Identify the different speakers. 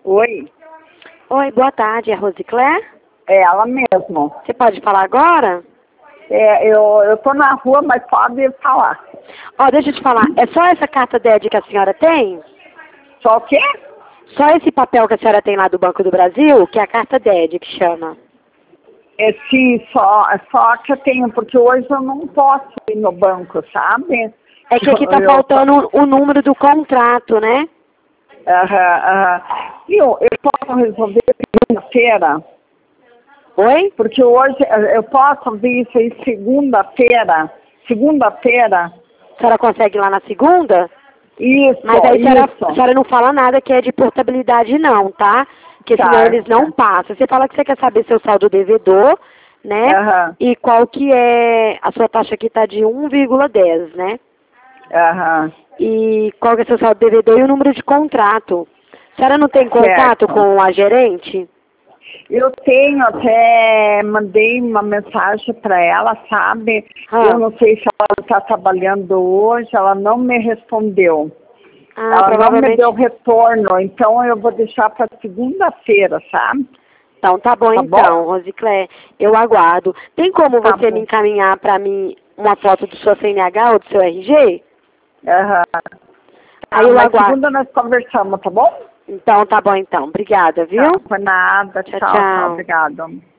Speaker 1: Oi,
Speaker 2: Oi, boa tarde, é Rosicler?
Speaker 1: é ela mesmo.
Speaker 2: Você pode falar agora?
Speaker 1: Eu tô na rua, mas pode falar.
Speaker 2: Ó, deixa eu te falar, é só essa carta DED que a senhora tem?
Speaker 1: Só o quê?
Speaker 2: Só esse papel que a senhora tem lá do Banco do Brasil, que é a carta DED que chama?
Speaker 1: É, sim, só que eu tenho, porque hoje eu não posso ir no banco, sabe?
Speaker 2: É que aqui tá faltando o número do contrato, né?
Speaker 1: Aham. Eu posso resolver segunda-feira,
Speaker 2: Oi?
Speaker 1: porque hoje eu posso ver isso aí segunda-feira. Segunda-feira.
Speaker 2: A senhora consegue ir lá na segunda?
Speaker 1: Isso,
Speaker 2: Mas aí
Speaker 1: isso.
Speaker 2: a senhora não fala nada que é de portabilidade não, tá? Porque senão
Speaker 1: Tá.
Speaker 2: eles não passam. Você fala que você quer saber seu saldo devedor, né?
Speaker 1: Aham,
Speaker 2: E qual que é, a sua taxa aqui tá de 1,10, né?
Speaker 1: aham.
Speaker 2: E qual que é seu saldo devedor e o número de contrato. A senhora não tem contato
Speaker 1: Certo.
Speaker 2: com a gerente?
Speaker 1: Eu tenho até, mandei uma mensagem para ela, sabe? Eu não sei se ela está trabalhando hoje, ela não me respondeu. Ela não me
Speaker 2: Provavelmente.
Speaker 1: deu retorno, então eu vou deixar para segunda-feira, sabe?
Speaker 2: Então, tá bom
Speaker 1: Tá
Speaker 2: então,
Speaker 1: bom?
Speaker 2: Rosiclé. Eu aguardo. Tem como
Speaker 1: Tá
Speaker 2: você me
Speaker 1: bom.
Speaker 2: encaminhar para mim uma foto do seu CNH ou do seu RG?
Speaker 1: Aham.
Speaker 2: Aí
Speaker 1: Tá,
Speaker 2: eu
Speaker 1: mas
Speaker 2: aguardo.
Speaker 1: segunda nós conversamos, tá bom?
Speaker 2: Então, tá bom então. Obrigada, viu?
Speaker 1: Tá, por nada.
Speaker 2: Tchau,
Speaker 1: Tchau,
Speaker 2: tchau.
Speaker 1: obrigado.